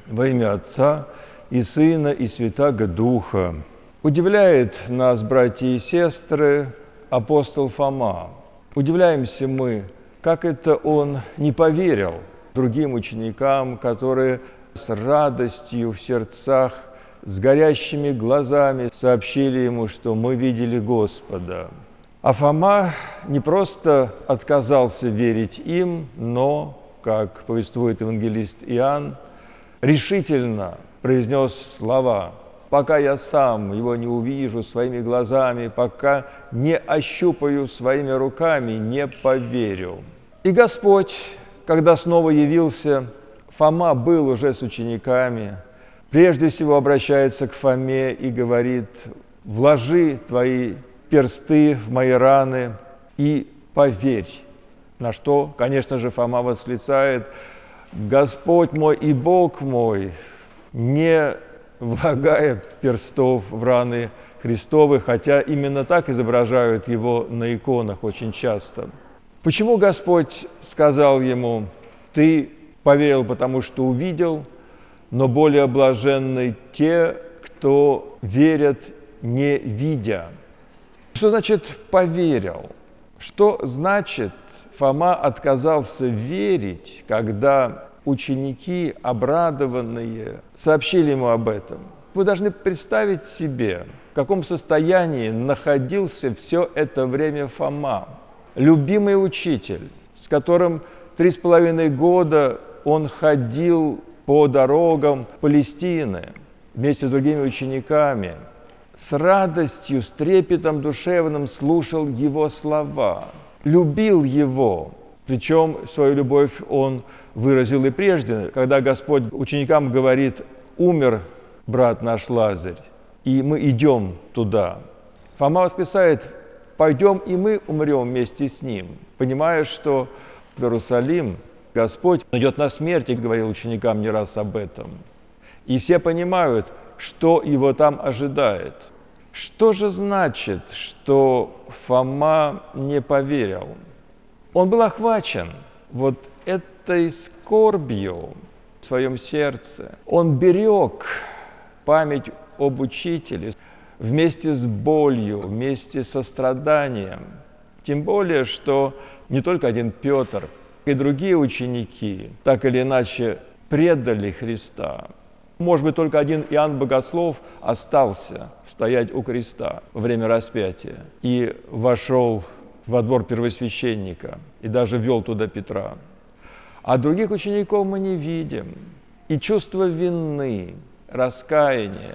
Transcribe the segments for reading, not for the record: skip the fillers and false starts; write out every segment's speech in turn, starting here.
Во имя Отца и Сына и Святаго Духа. Удивляет нас, братья и сестры, апостол Фома. Удивляемся мы, как это он не поверил другим ученикам, которые с радостью в сердцах, с горящими глазами сообщили ему, что мы видели Господа. А Фома не просто отказался верить им, но, как повествует евангелист Иоанн, решительно произнес слова: «Пока я сам его не увижу своими глазами, пока не ощупаю своими руками, не поверю». И Господь, когда снова явился, Фома был уже с учениками, прежде всего обращается к Фоме и говорит: «Вложи твои персты в мои раны и поверь». На что, конечно же, Фома восклицает: «Господь мой и Бог мой», не влагая перстов в раны Христовы, хотя именно так изображают его на иконах очень часто. Почему Господь сказал ему: «Ты поверил, потому что увидел, но более блаженны те, кто верят, не видя»? Что значит «поверил»? Что значит Фома отказался верить, когда ученики, обрадованные, сообщили ему об этом? Вы должны представить себе, в каком состоянии находился все это время Фома. Любимый учитель, с которым 3,5 года он ходил по дорогам Палестины вместе с другими учениками, с радостью, с трепетом душевным слушал его слова, любил его. Причем свою любовь он выразил и прежде, когда Господь ученикам говорит: «Умер брат наш Лазарь, и мы идем туда». Фома восклицает: «Пойдем и мы умрем вместе с ним», понимая, что в Иерусалим Господь идет на смерть, и говорил ученикам не раз об этом. И все понимают, что его там ожидает. Что же значит, что Фома не поверил? Он был охвачен вот этой скорбью в своем сердце. Он берег память об учителе вместе с болью, вместе со страданием. Тем более, что не только один Петр, и другие ученики так или иначе предали Христа. Может быть, только один Иоанн Богослов остался стоять у креста во время распятия и вошел во двор первосвященника и даже ввел туда Петра. А других учеников мы не видим. И чувство вины, раскаяния,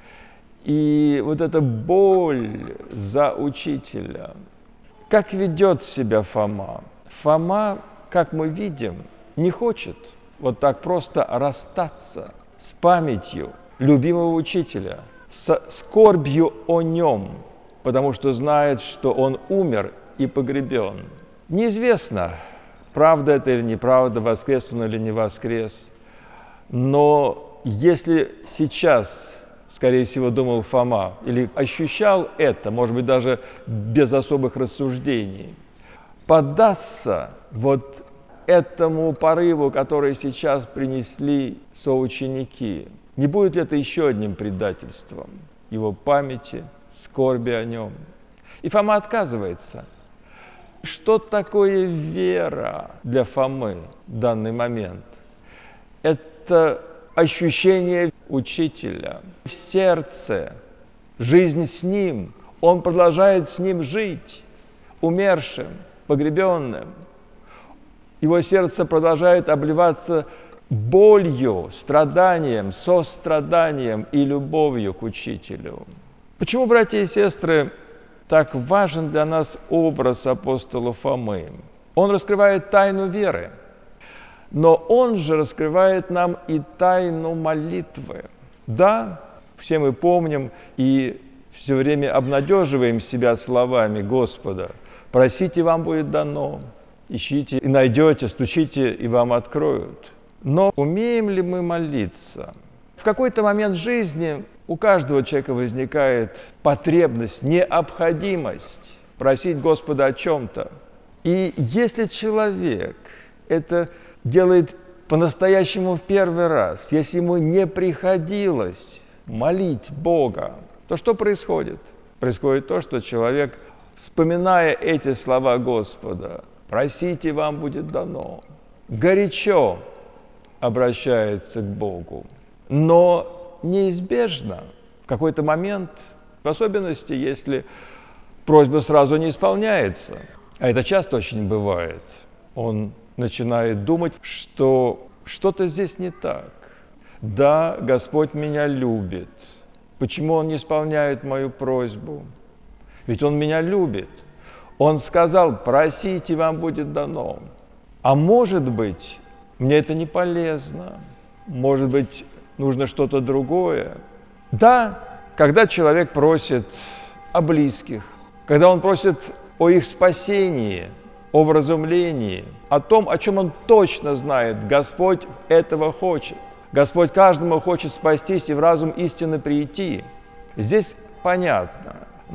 и вот эта боль за учителя. Как ведет себя Фома? Фома, как мы видим, не хочет вот так просто расстаться с памятью любимого учителя, с скорбью о нем, потому что знает, что он умер и погребен. Неизвестно, правда это или неправда, воскрес он или не воскрес. Но если сейчас, скорее всего, думал Фома, или ощущал это, может быть, даже без особых рассуждений, поддастся вот этому порыву, который сейчас принесли соученики, не будет ли это еще одним предательством его памяти, скорби о нем? И Фома отказывается. Что такое вера для Фомы в данный момент? Это ощущение учителя в сердце, жизнь с ним. Он продолжает с ним жить, умершим, погребенным. Его сердце продолжает обливаться болью, страданием, состраданием и любовью к учителю. Почему, братья и сестры, так важен для нас образ апостола Фомы? Он раскрывает тайну веры, но он же раскрывает нам и тайну молитвы. Да, все мы помним и все время обнадеживаем себя словами Господа: «Просите, вам будет дано, ищите и найдете, стучите, и вам откроют». Но умеем ли мы молиться? В какой-то момент жизни у каждого человека возникает потребность, необходимость просить Господа о чем-то. И если человек это делает по-настоящему в первый раз, если ему не приходилось молить Бога, то что происходит? Происходит то, что человек, вспоминая эти слова Господа, «Просите, вам будет дано», горячо обращается к Богу. Но неизбежно в какой-то момент, в особенности, если просьба сразу не исполняется, а это часто очень бывает, он начинает думать, что что-то здесь не так. Да, Господь меня любит. Почему Он не исполняет мою просьбу? Ведь Он меня любит. Он сказал, просите, вам будет дано. А может быть, мне это не полезно. Может быть, нужно что-то другое. Да, когда человек просит о близких, когда он просит о их спасении, о вразумлении, о том, о чем он точно знает, Господь этого хочет. Господь каждому хочет спастись и в разум истины прийти. Здесь понятно.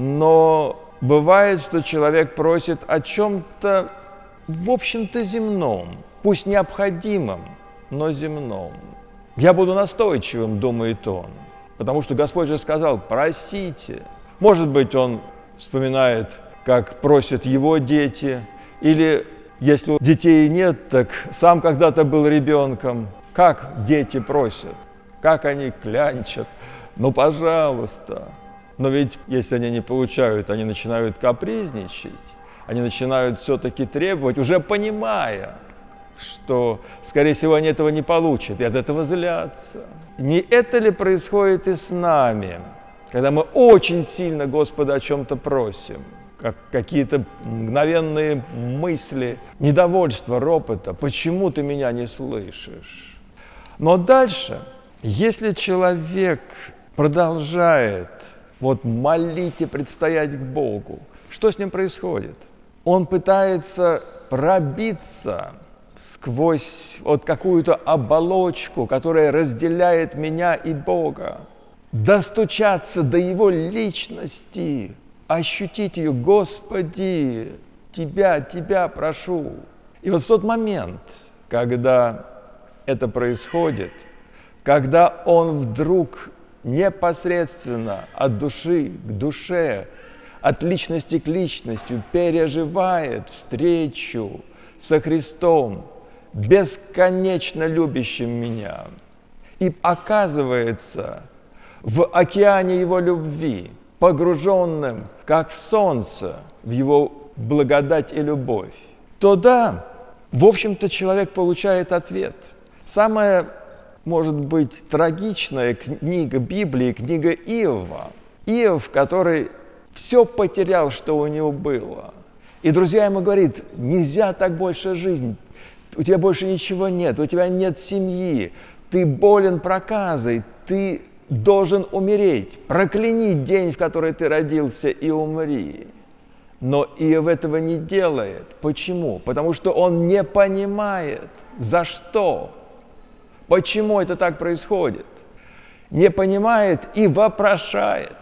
Но бывает, что человек просит о чем-то, в общем-то, земном, пусть необходимом, но земном. Я буду настойчивым, думает он, потому что Господь же сказал, просите. Может быть, он вспоминает, как просят его дети, или если детей нет, так сам когда-то был ребенком. Как дети просят, как они клянчат, ну, пожалуйста. Но ведь, если они не получают, они начинают капризничать, они начинают все-таки требовать, уже понимая, что, скорее всего, они этого не получат, и от этого злятся. Не это ли происходит и с нами, когда мы очень сильно Господа о чем-то просим? Как какие-то мгновенные мысли, недовольства, ропота. Почему ты меня не слышишь? Но дальше, если человек продолжает молить и предстоять к Богу, что с ним происходит? Он пытается пробиться сквозь какую-то оболочку, которая разделяет меня и Бога, достучаться до Его личности, ощутить ее, Господи, Тебя прошу. И вот в тот момент, когда это происходит, когда он вдруг непосредственно от души к душе, от личности к личности переживает встречу со Христом, бесконечно любящим меня, и оказывается в океане Его любви, погруженным, как в солнце, в Его благодать и любовь, то да, в общем-то, человек получает ответ. Самая, может быть, трагичная книга Библии, книга Иова. Иов, который все потерял, что у него было. И друзья ему говорят, нельзя так больше жить, у тебя больше ничего нет, у тебя нет семьи, ты болен проказой, ты должен умереть. Прокляни день, в который ты родился, и умри. Но Иов этого не делает. Почему? Потому что он не понимает, за что. Почему это так происходит? Не понимает и вопрошает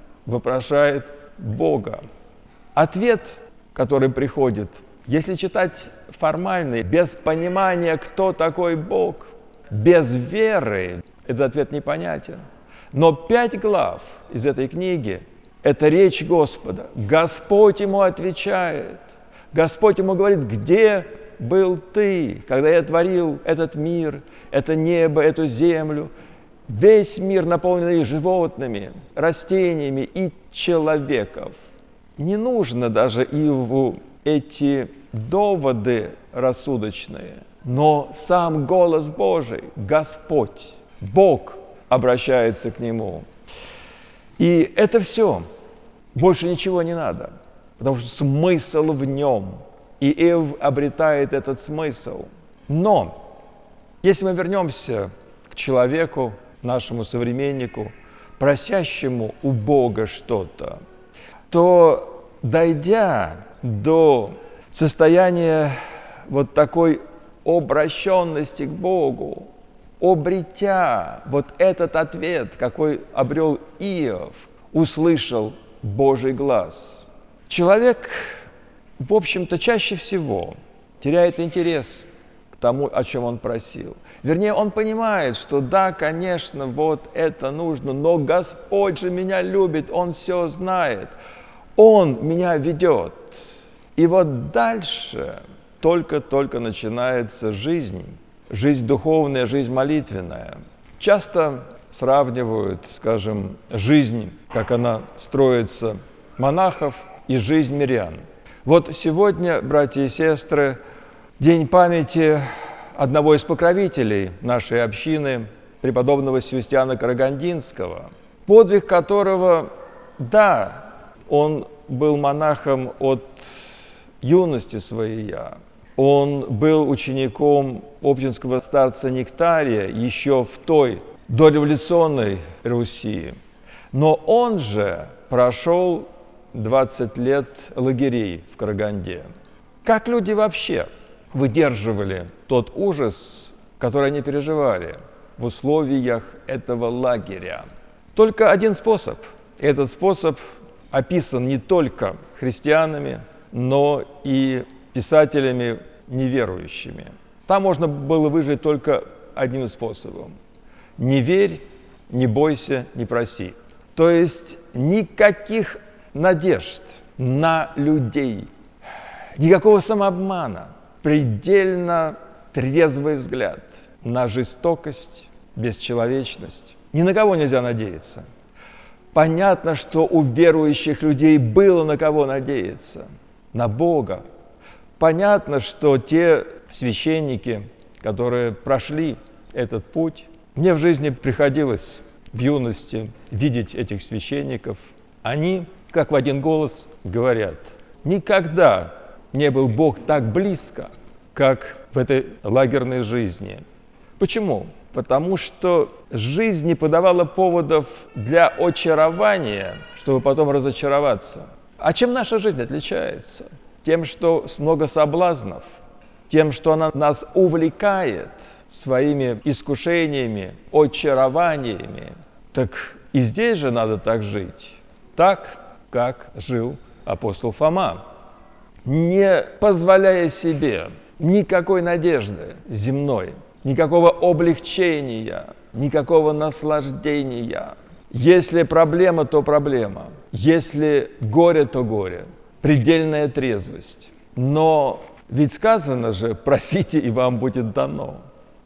Бога. Ответ, который приходит, если читать формально, без понимания, кто такой Бог, без веры, этот ответ непонятен. Но 5 глав из этой книги – это речь Господа. Господь ему отвечает. Господь ему говорит, где был ты, когда я творил этот мир, это небо, эту землю, весь мир, наполненный животными, растениями и человеков. Не нужно даже Иову эти доводы рассудочные, но сам голос Божий, Господь, Бог обращается к нему. И это все. Больше ничего не надо, потому что смысл в нем. И Иов обретает этот смысл. Но, если мы вернемся к человеку, нашему современнику, просящему у Бога что-то, то, дойдя до состояния такой обращенности к Богу, обретя этот ответ, какой обрел Иов, услышал Божий глаз. Человек, в общем-то, чаще всего теряет интерес к тому, о чем он просил. Вернее, он понимает, что да, конечно, вот это нужно, но Господь же меня любит, Он все знает, Он меня ведет. И вот дальше только-только начинается жизнь духовная, жизнь молитвенная. Часто сравнивают, скажем, жизнь, как она строится, монахов и жизнь мирян. Вот сегодня, братья и сестры, день памяти одного из покровителей нашей общины, преподобного Севастьяна Карагандинского, подвиг которого, да, он был монахом от юности своей, он был учеником оптинского старца Нектария еще в той дореволюционной Руси, но он же прошел 20 лет лагерей в Караганде. Как люди вообще выдерживали тот ужас, который они переживали в условиях этого лагеря? Только один способ. Этот способ описан не только христианами, но и писателями неверующими. Там можно было выжить только одним способом. Не верь, не бойся, не проси. То есть никаких надежд на людей, никакого самообмана, предельно трезвый взгляд на жестокость, бесчеловечность. Ни на кого нельзя надеяться. Понятно, что у верующих людей было на кого надеяться. На Бога. Понятно, что те священники, которые прошли этот путь, мне в жизни приходилось в юности видеть этих священников, они, как в один голос, говорят: никогда не был Бог так близко, как в этой лагерной жизни. Почему? Потому что жизнь не подавала поводов для очарования, чтобы потом разочароваться. А чем наша жизнь отличается? Тем, что много соблазнов, тем, что она нас увлекает своими искушениями, очарованиями. Так и здесь же надо так жить, так, как жил апостол Фома, не позволяя себе никакой надежды земной, никакого облегчения, никакого наслаждения. Если проблема, то проблема. Если горе, то горе. Предельная трезвость. Но ведь сказано же: просите, и вам будет дано.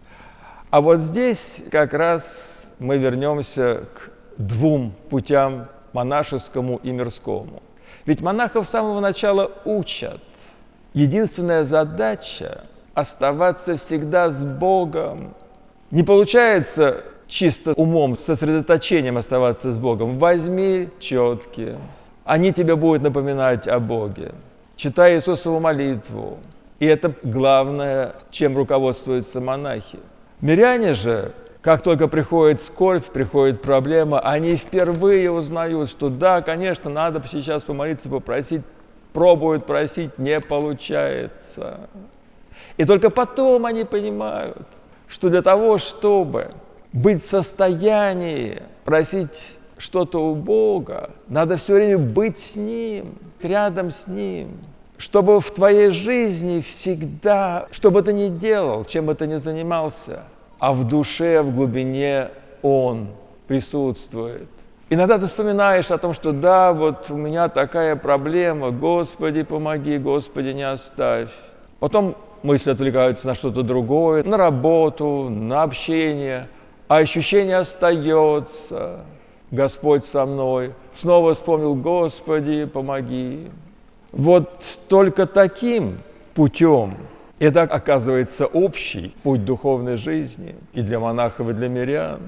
А вот здесь как раз мы вернемся к двум путям, монашескому и мирскому. Ведь монахов с самого начала учат. Единственная задача – оставаться всегда с Богом. Не получается чисто умом, сосредоточением оставаться с Богом. Возьми четки, они тебе будут напоминать о Боге. Читай Иисусову молитву. И это главное, чем руководствуются монахи. Миряне же, как только приходит скорбь, приходит проблема, они впервые узнают, что да, конечно, надо сейчас помолиться, попросить, пробуют просить, не получается. И только потом они понимают, что для того, чтобы быть в состоянии просить что-то у Бога, надо все время быть с Ним, рядом с Ним. Чтобы в твоей жизни всегда, что бы ты ни делал, чем бы ты ни занимался, а в душе, в глубине Он присутствует. Иногда ты вспоминаешь о том, что да, вот у меня такая проблема, Господи, помоги, Господи, не оставь. Потом мысли отвлекаются на что-то другое, на работу, на общение, а ощущение остается. Господь со мной. Снова вспомнил: Господи, помоги. Вот только таким путем, это оказывается общий путь духовной жизни и для монахов, и для мирян.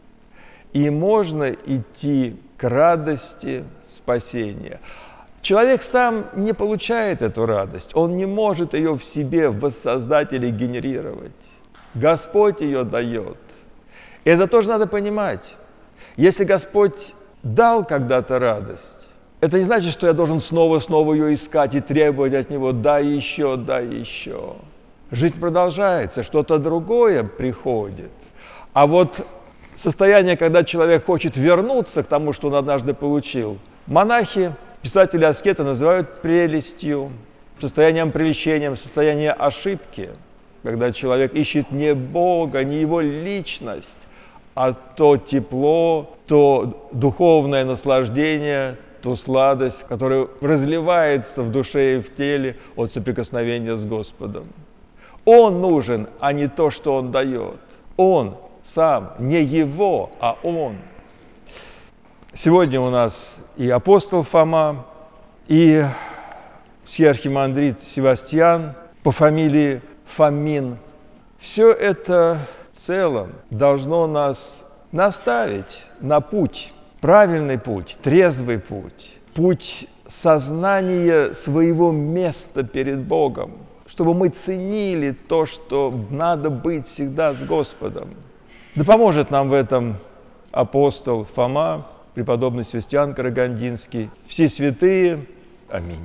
И можно идти к радости спасения. Человек сам не получает эту радость, он не может ее в себе воссоздать или генерировать. Господь ее дает. И это тоже надо понимать. Если Господь дал когда-то радость, это не значит, что я должен снова ее искать и требовать от Него: дай еще, дай еще. Жизнь продолжается, что-то другое приходит. А вот состояние, когда человек хочет вернуться к тому, что он однажды получил, монахи, писатели-аскеты называют прелестью, состоянием прельщения, состоянием ошибки. когда человек ищет не Бога, не Его личность, а то тепло, то духовное наслаждение, ту сладость, которая разливается в душе и в теле от соприкосновения с Господом. Он нужен, а не то, что Он дает. Он сам, не Его, а Он. Сегодня у нас и апостол Фома, и архиемандрит Севастьян по фамилии Фомин. Все это в целом должно нас наставить на путь, правильный путь, трезвый путь, путь сознания своего места перед Богом, чтобы мы ценили то, что надо быть всегда с Господом. Да поможет нам в этом апостол Фома, преподобный Севастьян Карагандинский, все святые. Аминь.